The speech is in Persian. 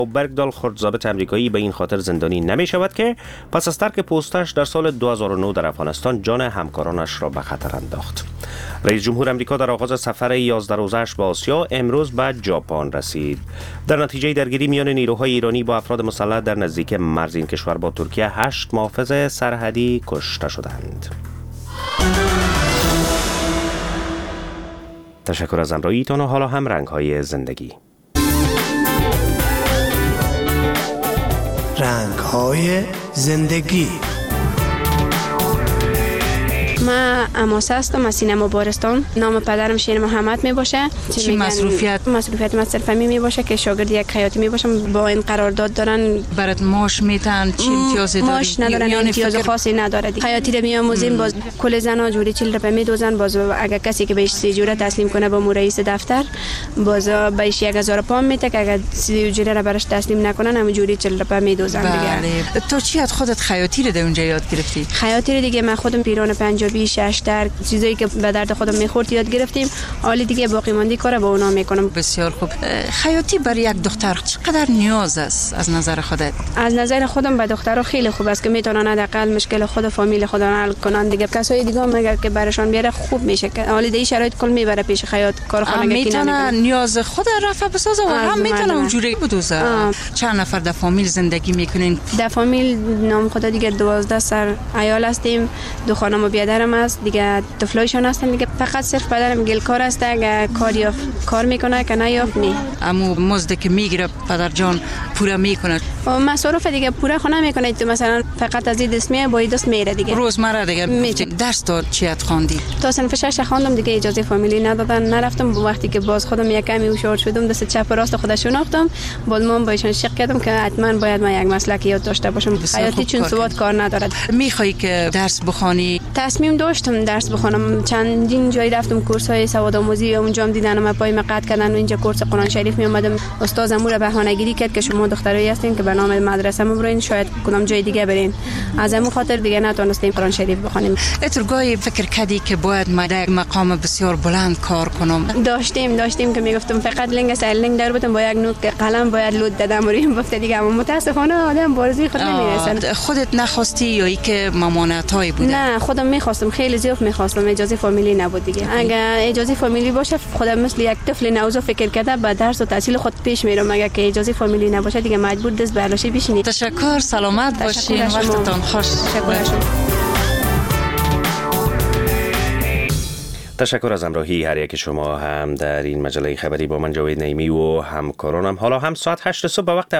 برگدال خورد ضابط امریکایی به این خاطر زندانی نمی شود که پس از ترک پستش در سال 2009 در افغانستان جان همکارانش را به خطر انداخت. رئیس جمهور امریکا در آغاز سفر 11 روزه‌اش به آسیا امروز به ژاپن رسید. در نتیجه درگیری میان نیروهای ایرانی با افراد مسلح در نزدیکی مرز این کشور با ترکیه 8 محافظ سرحدی کشته شدند. تشکر از همراهیتان و حالا هم رنگ‌های زندگی. رنگ‌های زندگی. من اماسه هستم از سینما بارستان. نام پدرم شیر محمد می باشه. چی مصروفیت من صرف می باشه که شاگرد یک خیاطی می باشم. با این قرارداد دارن برات معاش میتن، چی امتیازی داری؟ معاش ندارن، امتیاز خاصی نداره. خیاطی رو میآموزیم، باز کل زنا جوری 40 روپیه میدوزن. باز اگر کسی که بهش 30 جوره تسلیم کنه با رئیس دفتر، باز بهش 1000 پوند میده که اگر 30 جوره را براش تسلیم نکنن همون جوری 40 روپیه میدوزن دیگه. تو چی از خودت خیاطی رو در اونجا یاد گرفتی؟ خیاطی رو دیگه من خودم پیران پنجابی، ششتر، چیزایی که به درد خودم میخورد یاد گرفتیم. حالی دیگه باقی ماندی کارا با اونا میکنم. بسیار خوب. خیاطی برای یک دختر چقدر نیاز است از نظر خودت؟ از نظر خودم به دخترها خیلی خوب است که میتونن حداقل مشکل خود فامیل خود حل کنن دیگه. کسای دیگه هم اگر که برشان بیاره خوب میشه که حالی دیگه شرایط کل میبره پیش خیاط کارخانه میتونه نیاز خود رفع بسازه و هم میتونه اونجوری بدوزه. چند نفر در فامیل زندگی میکنین؟ در فامیل نام خدا دیگه 12 سر عیال هستیم. 2 خانم و بیادرم است دیگه. طفلایشان هستن دیگه. فقط صرف پدرم گلکار است، اگه کار میکنه که نه یافت نی. امو مزد که میگیره پدر جان پورا میکنه؟ مصارف دیگه پورا خونه میکنه. تو مثلا فقط از این دست میه با این دست میره دیگه. روزمره دیگه درس تا چیت خواندی؟ تا صنف 6 خواندم دیگه. اجازه فامیلی ندادن نرفتم. وقتی که باز خودم یک کمی هوشیار شدم دست چپ و راست خودش شناختم. بعد من با ایشان شک کردم که حتما باید من یک مسلک یاد داشته باشم. حیاتی چون سواد کار ندارد. میخوای که درس بخوانی؟ تصمیم داشتم درس بخونم. چندین جایی رفتم کورس‌های سواد آموزی، اونجا هم دیدن من پای قطع کردن و اینجا کورس قرآن شریف می اومدم. استادم رو بهانه‌گیری کرد که شما دخترایی هستین که به نام مدرسه مبرین، شاید کدام جای دیگه برین. از همون خاطر دیگه نتونستیم قرآن شریف بخونیم. اترگاهی فکر کردی که باید من در مقام بسیار بلند کار کنم؟ داشتیم که میگفتم فقط لنگ در بودم با یک نوت قلم باید لود دادم رویم گفته دیگه. اما متاسفانه آدم بارزی خود نمیرسن. خودت نخواستی یا ای که ممانعتایی بوده؟ نه خودم میخواستم، خیلی زیاد میخواستم. اجازه فامیلی نبود دیگه. اگه اجازه فامیلی باشه خودم مثل یک طفل نوزا فکر کرده با درس و تحصیل خود پیش میرم. اگر که اجازه فامیلی نباشه دیگه مجبور دست برداشتی بشینید. تشکر، سلامت باشین، وقتتون خوش. تشکر از همراهی هر یک شما هم در این مجله خبری با من جاوید نعیمی و همکارانم. حالا هم ساعت 8 صبح به وقت